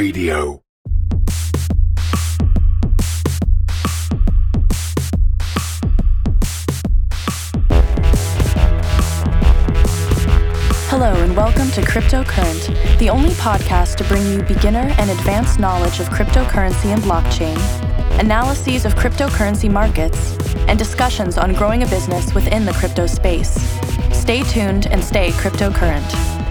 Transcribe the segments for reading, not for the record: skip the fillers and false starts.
Radio. Hello and welcome to Cryptocurrent, the only podcast to bring you beginner and advanced knowledge of cryptocurrency and blockchain, analyses of cryptocurrency markets, and discussions on growing a business within the crypto space. Stay tuned and stay cryptocurrent.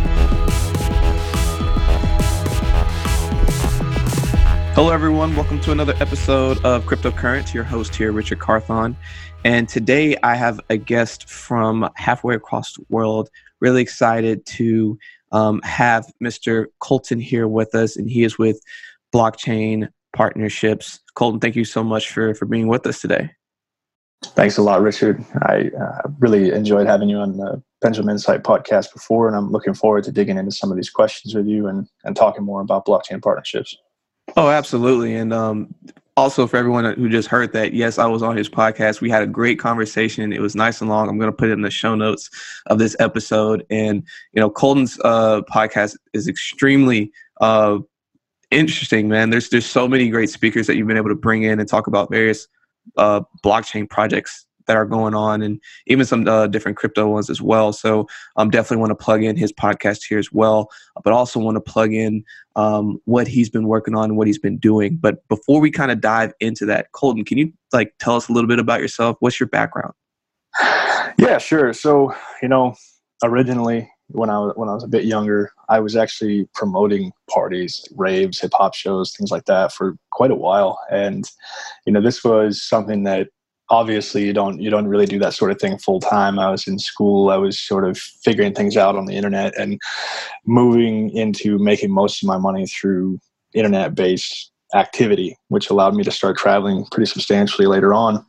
Hello, everyone. Welcome to another episode of Cryptocurrent. Your host here, Richard Carthon. And today I have a guest from halfway across the world. Really excited to have Mr. Colton here with us, and he is with Blockchain Partnerships. Colton, thank you so much for being with us today. Thanks a lot, Richard. I really enjoyed having you on the Pendulum Insight podcast before, and I'm looking forward to digging into some of these questions with you and talking more about blockchain partnerships. Oh, absolutely. And also for everyone who just heard that, yes, I was on his podcast. We had a great conversation. It was nice and long. I'm going to put it in the show notes of this episode. And, you know, Colton's podcast is extremely interesting, man. There's so many great speakers that you've been able to bring in and talk about various blockchain projects that are going on, and even some different crypto ones as well. So definitely want to plug in his podcast here as well, but also want to plug in what he's been working on and what he's been doing. But before we kind of dive into that, Colton, can you tell us a little bit about yourself? What's your background? Yeah, sure. So, originally when I was a bit younger, I was actually promoting parties, raves, hip hop shows, things like that for quite a while. And, this was something that obviously you don't really do that sort of thing full time. I was in school. I was sort of figuring things out on the internet and moving into making most of my money through internet-based activity, which allowed me to start traveling pretty substantially later on.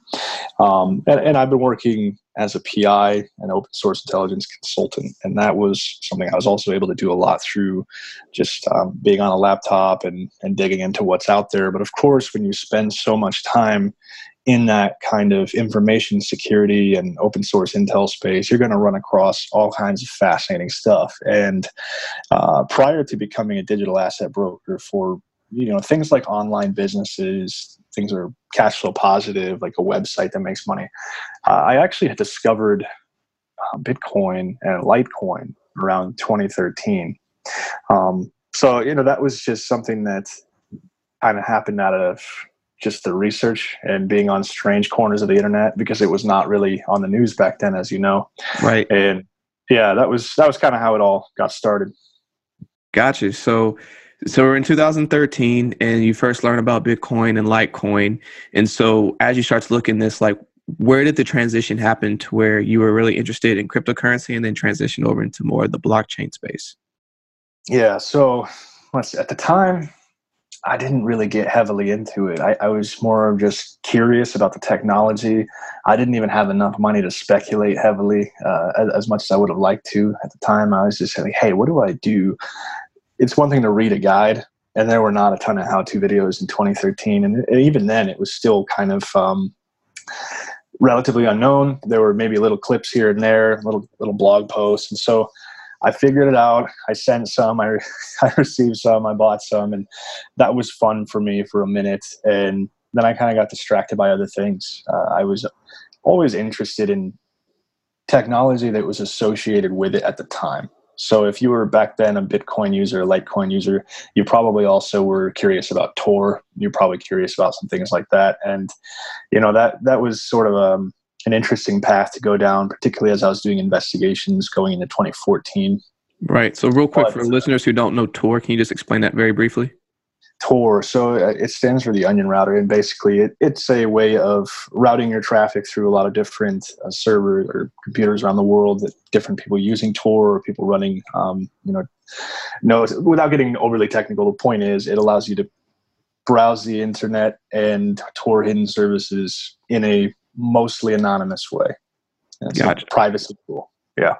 And I've been working as a PI, an open source intelligence consultant. And that was something I was also able to do a lot through just being on a laptop and digging into what's out there. But of course, when you spend so much time in that kind of information security and open source intel space, you're going to run across all kinds of fascinating stuff. And prior to becoming a digital asset broker for things like online businesses, things that are cash flow positive, like a website that makes money, I actually had discovered Bitcoin and Litecoin around 2013. So that was just something that kind of happened out of just the research and being on strange corners of the internet, because it was not really on the news back then, as you know. Right. And yeah, that was kind of how it all got started. Gotcha. So we're in 2013 and you first learned about Bitcoin and Litecoin. And so as you start to look in this, where did the transition happen to where you were really interested in cryptocurrency and then transition over into more of the blockchain space? Yeah. So at the time, I didn't really get heavily into it. I was more of just curious about the technology. I didn't even have enough money to speculate heavily as much as I would have liked to at the time. I was just saying, hey, what do I do? It's one thing to read a guide, and there were not a ton of how-to videos in 2013. And even then, it was still kind of relatively unknown. There were maybe little clips here and there, little blog posts. And so I figured it out. I sent some, I received some, I bought some, and that was fun for me for a minute. And then I kind of got distracted by other things. I was always interested in technology that was associated with it at the time. So if you were back then a Bitcoin user, a Litecoin user, you probably also were curious about Tor. You're probably curious about some things like that. And, that was sort of an interesting path to go down, particularly as I was doing investigations going into 2014. Right. So real quick, for listeners who don't know Tor, can you just explain that very briefly? Tor. So it stands for the Onion Router, and basically it's a way of routing your traffic through a lot of different servers or computers around the world, that different people using Tor or people running, nodes. Without getting overly technical, the point is it allows you to browse the internet and Tor hidden services in a mostly anonymous way. And it's Gotcha. a privacy tool. Yeah.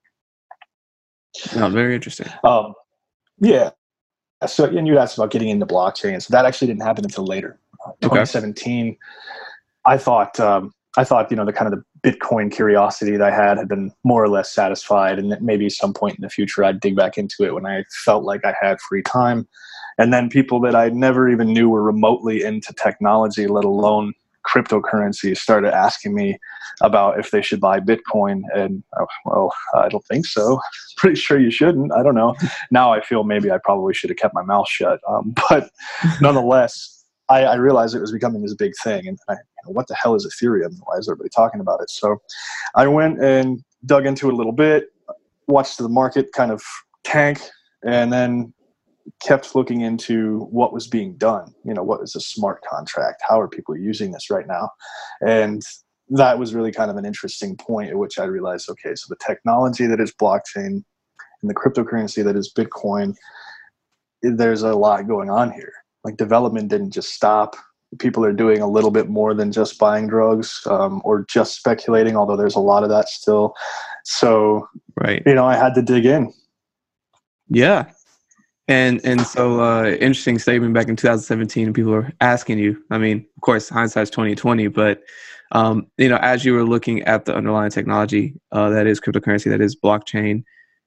No, very interesting. Yeah. So, and you asked about getting into blockchain. So that actually didn't happen until later, 2017. I thought, the kind of the Bitcoin curiosity that I had been more or less satisfied, and that maybe some point in the future I'd dig back into it when I felt like I had free time. And then people that I never even knew were remotely into technology, let alone cryptocurrency, started asking me about if they should buy Bitcoin. And well, I don't think so. Pretty sure you shouldn't. I don't know. Now I feel maybe I probably should have kept my mouth shut. But nonetheless, I realized it was becoming this big thing. And what the hell is Ethereum? Why is everybody talking about it? So I went and dug into it a little bit, watched the market kind of tank, and then kept looking into what was being done. What is a smart contract? How are people using this right now? And that was really kind of an interesting point at which I realized, okay, so the technology that is blockchain and the cryptocurrency that is Bitcoin, there's a lot going on here. Like, development didn't just stop. People are doing a little bit more than just buying drugs or just speculating, although there's a lot of that still. So, right. I had to dig in. Yeah. And so interesting statement back in 2017, people were asking you, I mean, of course, hindsight's 2020, but, as you were looking at the underlying technology that is cryptocurrency, that is blockchain,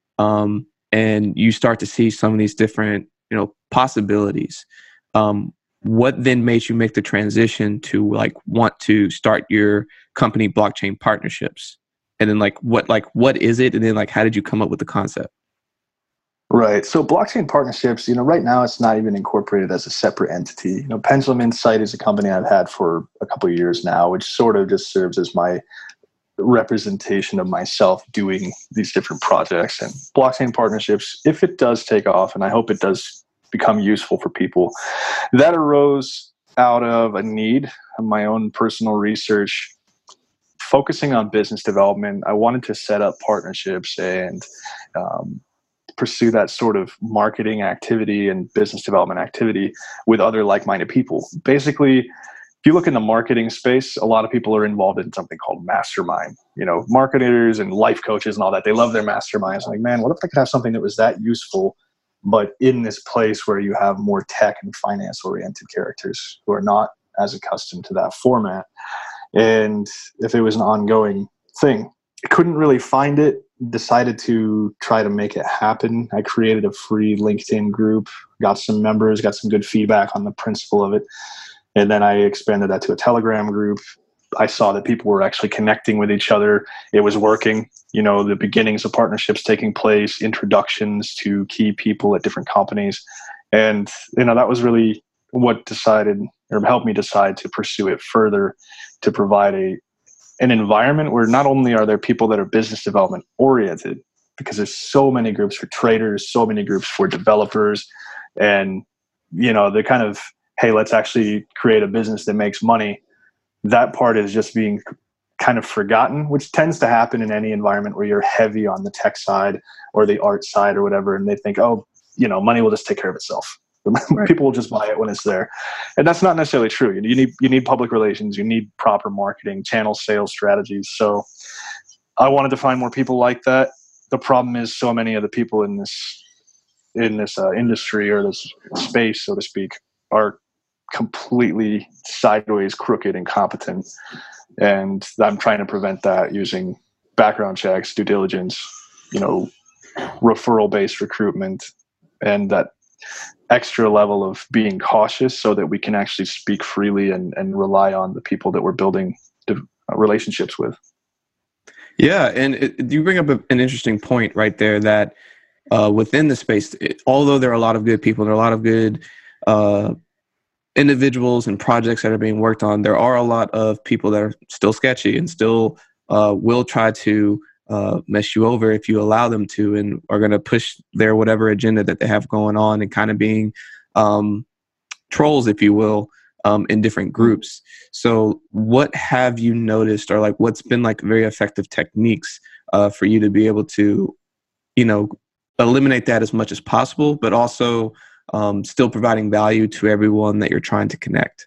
and you start to see some of these different, possibilities, what then made you make the transition to want to start your company Blockchain Partnerships? And then what is it? And then how did you come up with the concept? Right. So Blockchain Partnerships, right now it's not even incorporated as a separate entity. Pendulum Insight is a company I've had for a couple of years now, which sort of just serves as my representation of myself doing these different projects. And Blockchain Partnerships, if it does take off, and I hope it does become useful for people, that arose out of a need of my own personal research, focusing on business development. I wanted to set up partnerships and pursue that sort of marketing activity and business development activity with other like-minded people. Basically, if you look in the marketing space, a lot of people are involved in something called mastermind. Marketers and life coaches and all that, they love their masterminds. Like, man, what if I could have something that was that useful, but in this place where you have more tech and finance-oriented characters who are not as accustomed to that format? And if it was an ongoing thing, I couldn't really find it, decided to try to make it happen. I created a free LinkedIn group, got some members, got some good feedback on the principle of it. And then I expanded that to a Telegram group. I saw that people were actually connecting with each other. It was working, the beginnings of partnerships taking place, introductions to key people at different companies. And, that was really what helped me decide to pursue it further, to provide an environment where not only are there people that are business development oriented, because there's so many groups for traders, so many groups for developers, and they're kind of, hey, let's actually create a business that makes money. That part is just being kind of forgotten, which tends to happen in any environment where you're heavy on the tech side or the art side or whatever, and they think, oh, money will just take care of itself. Right. People will just buy it when it's there. And that's not necessarily true. You need public relations, you need proper marketing, channel sales strategies. So I wanted to find more people like that. The problem is so many of the people in this industry or this space, so to speak, are completely sideways, crooked, incompetent. And I'm trying to prevent that using background checks, due diligence, referral-based recruitment, and that extra level of being cautious so that we can actually speak freely and rely on the people that we're building relationships with. Yeah, and you bring up an interesting point right there that within the space, although there are a lot of good people, there are a lot of good individuals and projects that are being worked on, there are a lot of people that are still sketchy and still will try to mess you over if you allow them to, and are going to push their whatever agenda that they have going on, and kind of being trolls, if you will, in different groups. So what have you noticed, or what's been very effective techniques for you to be able to, eliminate that as much as possible, but also still providing value to everyone that you're trying to connect?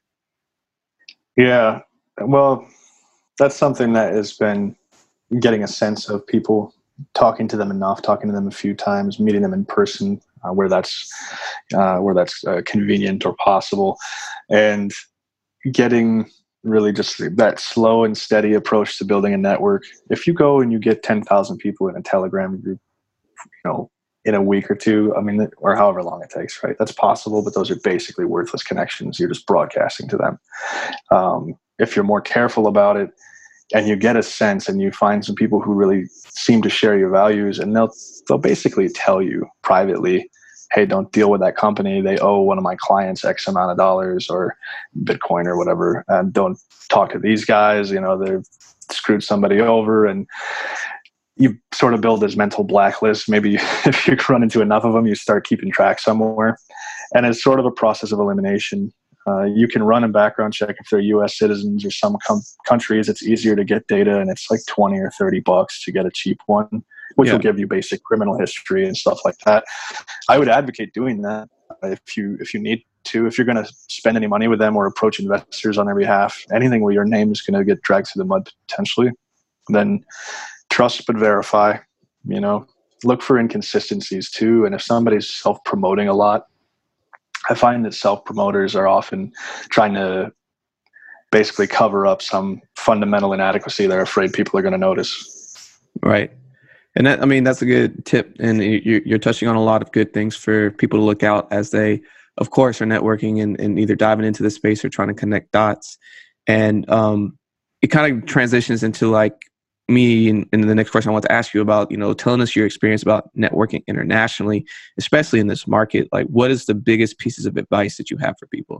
Yeah, well, that's something that has been getting a sense of people, talking to them a few times, meeting them in person where that's convenient or possible, and getting really just that slow and steady approach to building a network. If you go and you get 10,000 people in a Telegram group, in a week or two. I mean, or however long it takes, right? That's possible, but those are basically worthless connections. You're just broadcasting to them. If you're more careful about it and you get a sense and you find some people who really seem to share your values, and they'll basically tell you privately, hey, don't deal with that company. They owe one of my clients X amount of dollars or Bitcoin or whatever. And don't talk to these guys. They've screwed somebody over. And you sort of build this mental blacklist. Maybe if you run into enough of them, you start keeping track somewhere. And it's sort of a process of elimination. You can run a background check if they're U.S. citizens, or some countries it's easier to get data, and it's like $20 or $30 to get a cheap one, which will give you basic criminal history and stuff like that. I would advocate doing that if you need to. If you're going to spend any money with them or approach investors on their behalf, anything where your name is going to get dragged through the mud potentially, then trust but verify. Look for inconsistencies too. And if somebody's self-promoting a lot, I find that self-promoters are often trying to basically cover up some fundamental inadequacy they're afraid people are going to notice. Right. And that's a good tip. And you're touching on a lot of good things for people to look out as they, of course, are networking and either diving into the space or trying to connect dots. And it kind of transitions into like me and the next question I want to ask you about, telling us your experience about networking internationally, especially in this market. Like, what is the biggest pieces of advice that you have for people?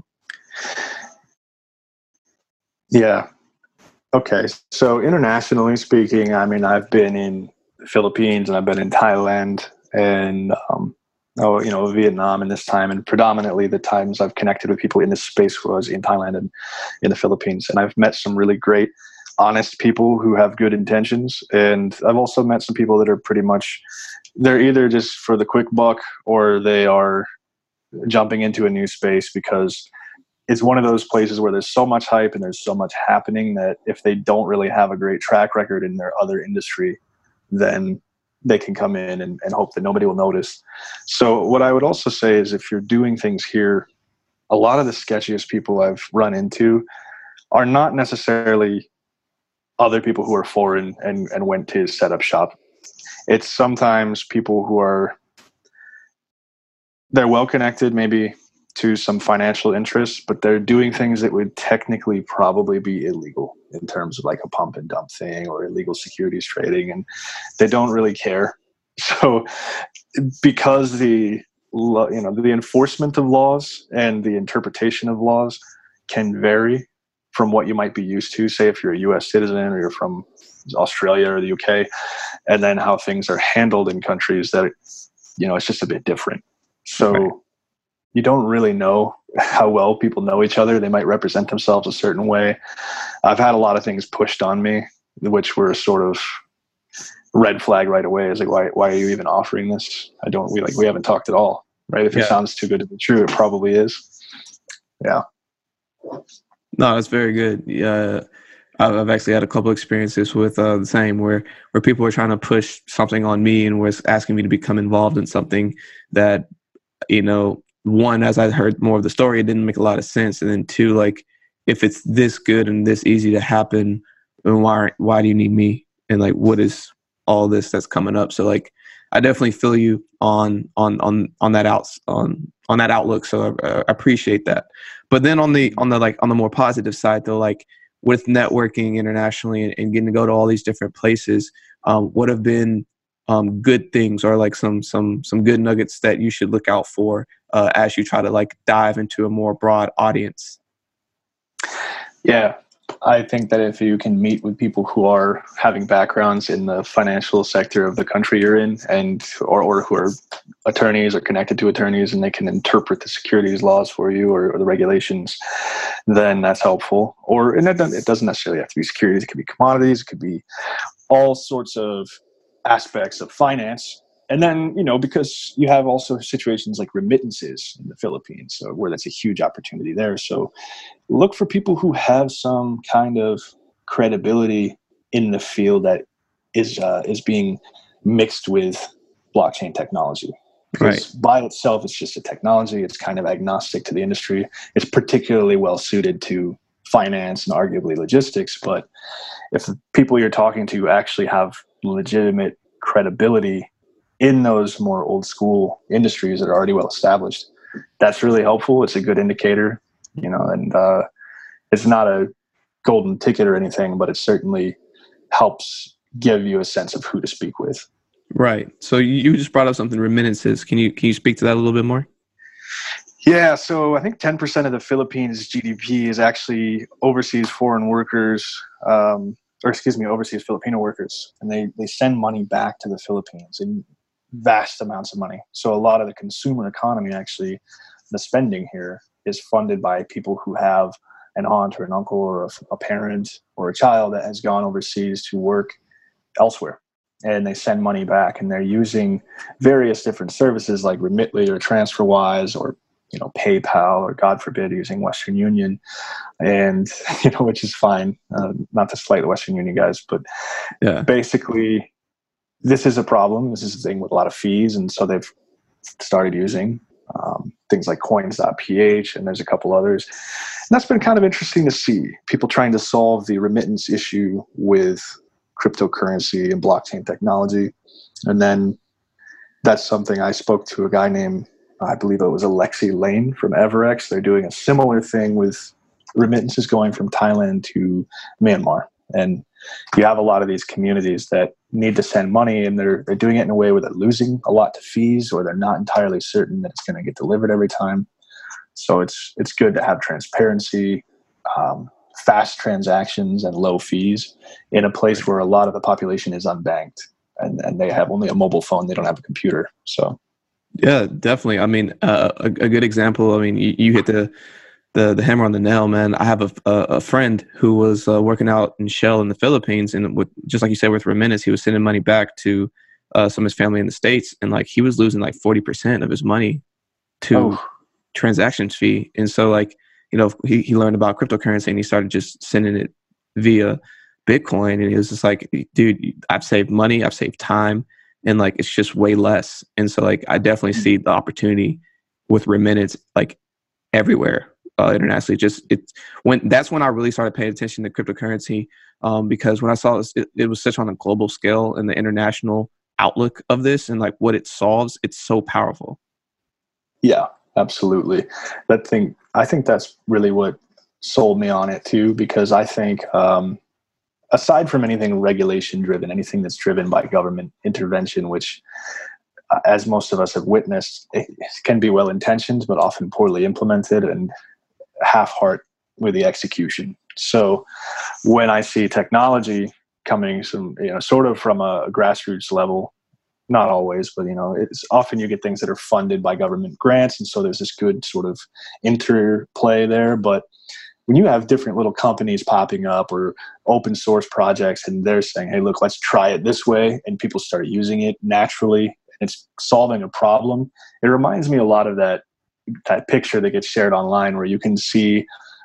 Yeah. Okay. So internationally speaking, I've been in the Philippines and I've been in Thailand and, Vietnam in this time. And predominantly the times I've connected with people in this space was in Thailand and in the Philippines. And I've met some really great, honest people who have good intentions. And I've also met some people that are pretty much, they're either just for the quick buck or they are jumping into a new space because it's one of those places where there's so much hype and there's so much happening that if they don't really have a great track record in their other industry, then they can come in and hope that nobody will notice. So what I would also say is if you're doing things here, a lot of the sketchiest people I've run into are not necessarily other people who are foreign and went to set up shop. It's sometimes people who they're well connected maybe to some financial interests, but they're doing things that would technically probably be illegal in terms of like a pump and dump thing or illegal securities trading, and they don't really care. So because the enforcement of laws and the interpretation of laws can vary from what you might be used to, say if you're a US citizen or you're from Australia or the UK, and then how things are handled in countries that, it's just a bit different. So right. You don't really know how well people know each other. They might represent themselves a certain way. I've had a lot of things pushed on me, which were sort of red flag right away. It's like, why are you even offering this? We haven't talked at all, right? If it sounds too good to be true, it probably is. Yeah. No, that's very good. Yeah, I've actually had a couple experiences with the same where people were trying to push something on me and was asking me to become involved in something that, one, as I heard more of the story, it didn't make a lot of sense. And then two, like, if it's this good and this easy to happen, then why do you need me? And like, what is all this that's coming up? So like, I definitely feel you on that outlook. So I appreciate that. But then on the more positive side though, like with networking internationally and getting to go to all these different places, what have been good things or like some good nuggets that you should look out for as you try to like dive into a more broad audience? Yeah, I think that if you can meet with people who are having backgrounds in the financial sector of the country you're in, or who are attorneys or connected to attorneys, and they can interpret the securities laws for you or the regulations, then that's helpful. And it doesn't necessarily have to be securities. It could be commodities. It could be all sorts of aspects of finance. And then, because you have also situations like remittances in the Philippines, so where that's a huge opportunity there. So look for people who have some kind of credibility in the field that is being mixed with blockchain technology. Because by itself, it's just a technology. It's kind of agnostic to the industry. It's particularly well suited to finance and arguably logistics. But if the people you're talking to actually have legitimate credibility in those more old school industries that are already well established. That's really helpful. It's a good indicator, and it's not a golden ticket or anything, but it certainly helps give you a sense of who to speak with. Right. So you just brought up something, remittances. Can you speak to that a little bit more? Yeah, so I think 10% of the Philippines GDP is actually overseas foreign workers, overseas Filipino workers, and they send money back to the Philippines in vast amounts of money. So a lot of the consumer economy, actually, the spending here is funded by people who have an aunt or an uncle or a parent or a child that has gone overseas to work elsewhere. And they send money back, and they're using various different services like Remitly or TransferWise or PayPal, or God forbid using Western Union, and which is fine. Not to slight the Western Union guys, but yeah, basically this is a problem. This is a thing with a lot of fees, and so they've started using things like coins.ph, and there's a couple others. And that's been kind of interesting to see people trying to solve the remittance issue with cryptocurrency and blockchain technology. And then that's something I spoke to a guy named, I believe it was Alexi Lane from Everex. They're doing a similar thing with remittances going from Thailand to Myanmar. And you have a lot of these communities that need to send money, and they're doing it in a way where they're losing a lot to fees, or they're not entirely certain that it's going to get delivered every time. So it's good to have transparency, fast transactions, and low fees in a place where a lot of the population is unbanked, and they have only a mobile phone. They don't have a computer. So yeah, definitely. I mean, a good example. I mean, you hit the hammer on the nail, man. I have a friend who was working out in Shell in the Philippines, and just like you said with remittance, he was sending money back to some of his family in the States, and like he was losing like 40% of his money to transactions fee. And so he learned about cryptocurrency, and he started just sending it via Bitcoin, and he was just like, dude, I've saved money, I've saved time, and like it's just way less. And so like I definitely see the opportunity with remittance like everywhere. Internationally, that's when I really started paying attention to cryptocurrency, because when I saw it was such on a global scale, and the international outlook of this and like what it solves, it's so powerful. Yeah, absolutely. I think that's really what sold me on it too, because I think aside from anything regulation driven, anything that's driven by government intervention, which as most of us have witnessed, it can be well intentioned but often poorly implemented and half-heart with the execution. So when I see technology coming sort of from a grassroots level, not always, but it's often you get things that are funded by government grants, and so there's this good sort of interplay there. But when you have different little companies popping up or open source projects, and they're saying, hey, look, let's try it this way, and people start using it naturally, and it's solving a problem, it reminds me a lot of that picture that gets shared online where you can see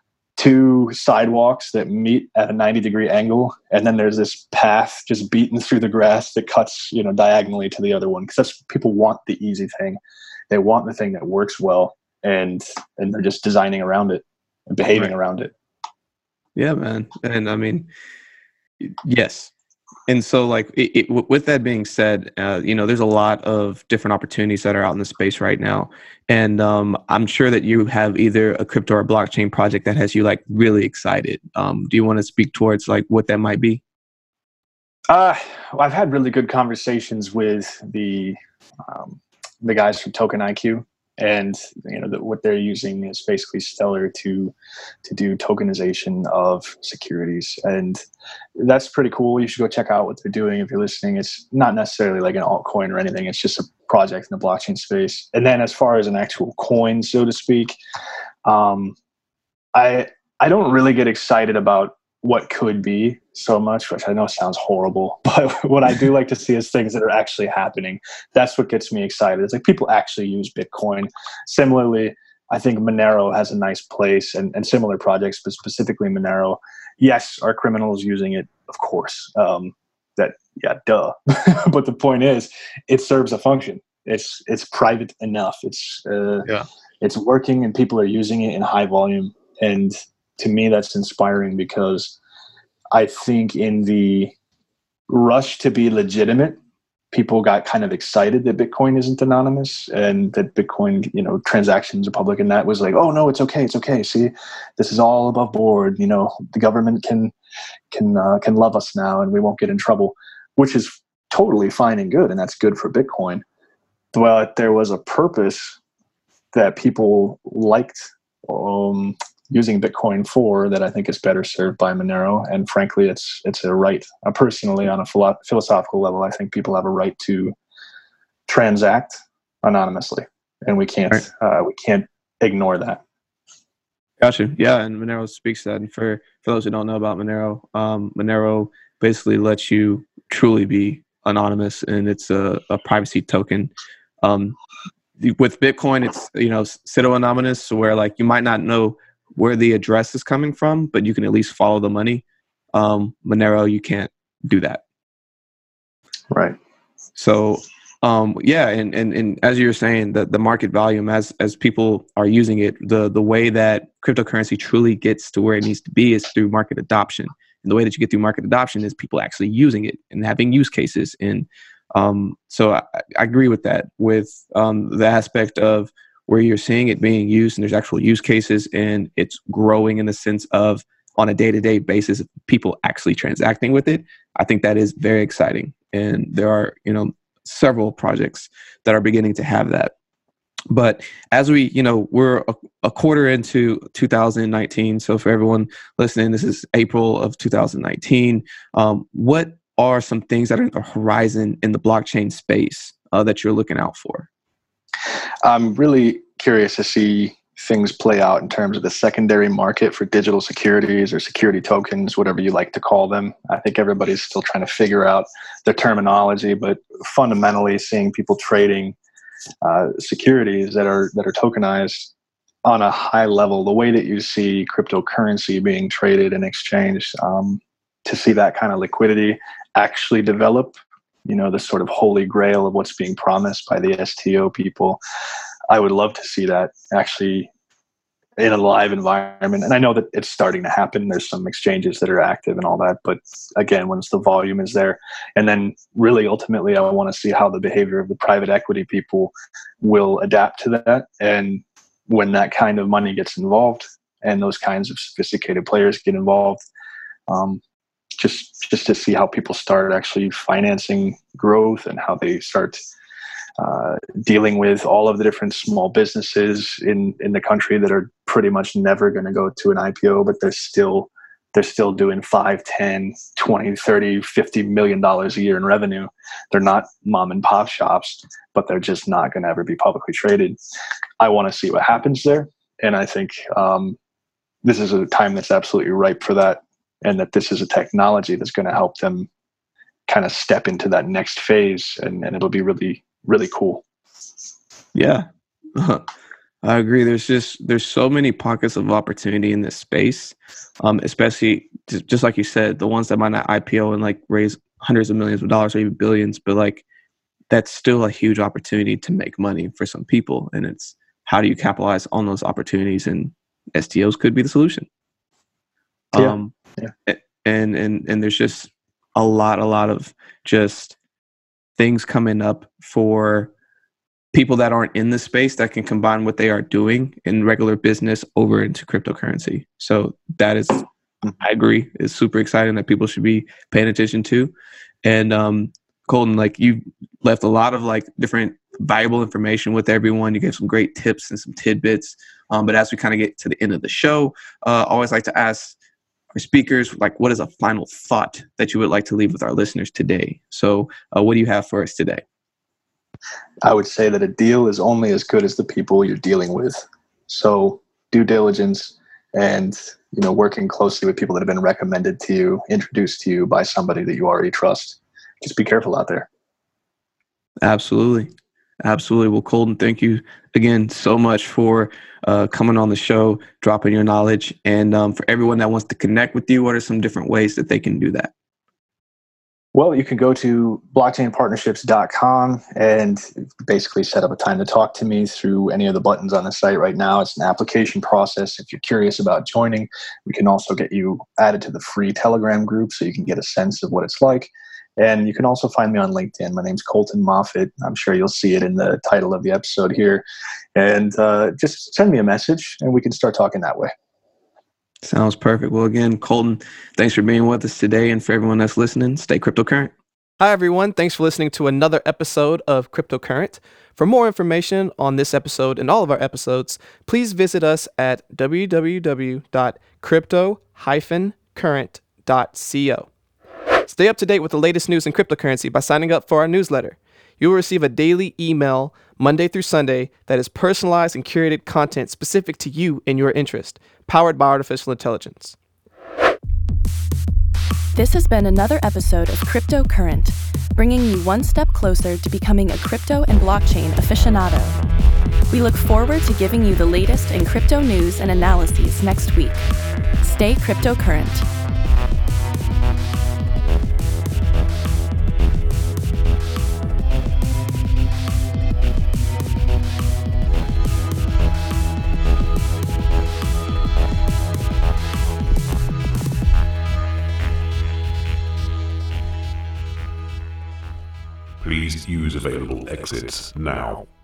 two sidewalks that meet at a 90-degree angle, and then there's this path just beaten through the grass that cuts diagonally to the other one, because that's people want the easy thing. They want the thing that works well, and they're just designing around it and behaving around it. Yeah, man. And I mean, yes. And so like with that being said, there's a lot of different opportunities that are out in the space right now. And I'm sure that you have either a crypto or blockchain project that has you like really excited. Do you want to speak towards like what that might be? I've had really good conversations with the guys from Token IQ. And what they're using is basically Stellar to do tokenization of securities, and that's pretty cool. You should go check out what they're doing if you're listening. It's not necessarily like an altcoin or anything. It's just a project in the blockchain space. And then as far as an actual coin, so to speak, I don't really get excited about what could be so much, which I know sounds horrible, but what I do like to see is things that are actually happening. That's what gets me excited. It's like people actually use Bitcoin. Similarly, I think Monero has a nice place, and similar projects, but specifically Monero. Yes, are criminals using it? Of course. Duh. But the point is, it serves a function. It's private enough. It's working, and people are using it in high volume. And to me, that's inspiring, because I think in the rush to be legitimate, people got kind of excited that Bitcoin isn't anonymous and that Bitcoin, transactions are public. And that was like, oh no, it's okay. It's okay. See, this is all above board. The government can love us now and we won't get in trouble, which is totally fine and good. And that's good for Bitcoin. But there was a purpose that people liked using Bitcoin for that I think is better served by Monero. And frankly, it's a right. Personally, on a philosophical level, I think people have a right to transact anonymously, and we can't ignore that. Gotcha. Yeah, and Monero speaks to that. And for those who don't know about Monero, Monero basically lets you truly be anonymous, and it's a privacy token. With Bitcoin, it's pseudo-anonymous, where like you might not know where the address is coming from, but you can at least follow the money. Monero, you can't do that. Right. So, and as you were saying, the market volume, as people are using it, the way that cryptocurrency truly gets to where it needs to be is through market adoption. And the way that you get through market adoption is people actually using it and having use cases. And so I agree with that, with the aspect of where you're seeing it being used and there's actual use cases and it's growing in the sense of on a day-to-day basis, people actually transacting with it. I think that is very exciting. And there are, several projects that are beginning to have that. But as we're a quarter into 2019. So for everyone listening, this is April of 2019. What are some things that are on the horizon in the blockchain space that you're looking out for? I'm really curious to see things play out in terms of the secondary market for digital securities or security tokens, whatever you like to call them. I think everybody's still trying to figure out the terminology, but fundamentally seeing people trading securities that are tokenized on a high level, the way that you see cryptocurrency being traded and exchanged, to see that kind of liquidity actually develop, the sort of holy grail of what's being promised by the STO people. I would love to see that actually in a live environment. And I know that it's starting to happen. There's some exchanges that are active and all that. But again, once the volume is there, and then really ultimately, I want to see how the behavior of the private equity people will adapt to that. And when that kind of money gets involved and those kinds of sophisticated players get involved, just to see how people start actually financing growth and how they start dealing with all of the different small businesses in the country that are pretty much never going to go to an IPO, but they're still doing 5, 10, 20, 30, $50 million a year in revenue. They're not mom and pop shops, but they're just not going to ever be publicly traded. I want to see what happens there. And I think this is a time that's absolutely ripe for that. And that this is a technology that's going to help them kind of step into that next phase. And it'll be really, really cool. Yeah, I agree. There's so many pockets of opportunity in this space, especially just like you said, the ones that might not IPO and like raise hundreds of millions of dollars or even billions, but like that's still a huge opportunity to make money for some people. And it's how do you capitalize on those opportunities, and STOs could be the solution. Yeah. And there's just a lot of just things coming up for people that aren't in the space that can combine what they are doing in regular business over into cryptocurrency. So that is, I agree, is super exciting that people should be paying attention to. And Colton, like you left a lot of like different valuable information with everyone. You gave some great tips and some tidbits. But as we kind of get to the end of the show, I always like to ask our speakers, like, what is a final thought that you would like to leave with our listeners today? So what do you have for us today? I would say that a deal is only as good as the people you're dealing with. So due diligence and, working closely with people that have been recommended to you, introduced to you by somebody that you already trust. Just be careful out there. Absolutely. Well, Colton, thank you again so much for coming on the show, dropping your knowledge. And for everyone that wants to connect with you, what are some different ways that they can do that? Well, you can go to blockchainpartnerships.com and basically set up a time to talk to me through any of the buttons on the site right now. It's an application process. If you're curious about joining, we can also get you added to the free Telegram group so you can get a sense of what it's like. And you can also find me on LinkedIn. My name's Colton Moffitt. I'm sure you'll see it in the title of the episode here. And just send me a message and we can start talking that way. Sounds perfect. Well, again, Colton, thanks for being with us today. And for everyone that's listening, stay cryptocurrent. Hi, everyone. Thanks for listening to another episode of Cryptocurrent. For more information on this episode and all of our episodes, please visit us at www.crypto-current.co. Stay up to date with the latest news in cryptocurrency by signing up for our newsletter. You will receive a daily email Monday through Sunday that is personalized and curated content specific to you and your interest, powered by artificial intelligence. This has been another episode of Cryptocurrent, bringing you one step closer to becoming a crypto and blockchain aficionado. We look forward to giving you the latest in crypto news and analyses next week. Stay cryptocurrent. Please use available exits now.